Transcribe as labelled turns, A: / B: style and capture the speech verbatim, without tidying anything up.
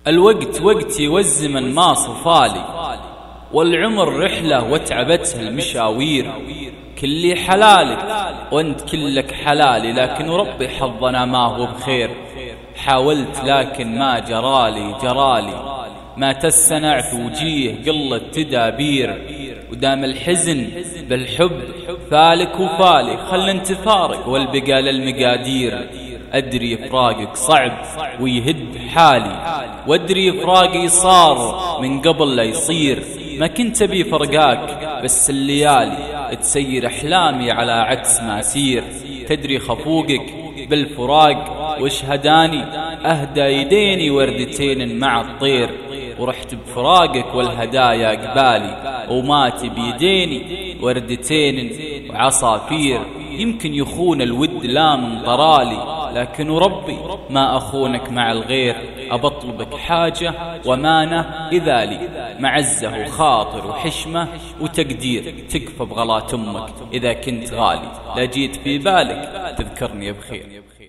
A: الوقت وقتي والزمن ما صفالي، والعمر رحلة وتعبتها المشاوير. كلي حلالك وانت كلك حلالي، لكن ربي حظنا ما هو بخير. حاولت لكن ما جرالي جرالي، ما تسنع في وجيه قلة تدابير. ودام الحزن بالحب فالك وفالي، خل انت فارق والبقى للمقادير. أدري فراقك صعب ويهد حالي، وأدري فراقي صار من قبل لا يصير. ما كنت أبي فرقاك بس الليالي تسير أحلامي على عكس ما سير. تدري خفوقك بالفراق وش هداني، أهدى يديني وردتين مع الطير. ورحت بفراقك والهدايا قبالي، وماتي بيديني وردتين وعصافير. يمكن يخون الود لا من طرالي، لكن ربي ما أخونك مع الغير. أبطلبك حاجة ومانة إذا لي معزة وخاطر وحشمة وتقدير. تكفى بغلات أمك إذا كنت غالي، لا جيت في بالك تذكرني بخير.